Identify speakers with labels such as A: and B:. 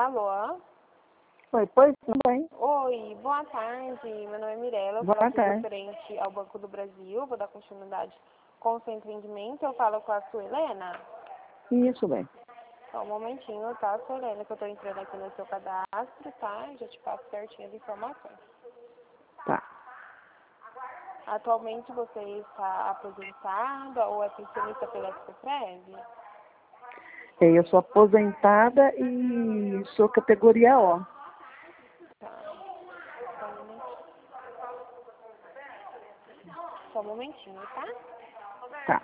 A: Alô?
B: Oi, pois tudo bem?
A: Oi, boa tarde. Meu nome é Mirella, eu
B: Boa
A: falo aqui
B: tarde.
A: referente ao Banco do Brasil, vou dar continuidade com o seu atendimento. Eu falo com a sua Helena.
B: Isso, bem.
A: Só um momentinho, tá, sua Helena, que eu tô entrando aqui no seu cadastro, tá? Já te passo certinho as informações.
B: Tá.
A: Atualmente você está aposentada ou é pensionista pela SPFEV?
B: Eu sou aposentada e sou categoria O.
A: Tá. Só um momentinho, tá?
B: Tá.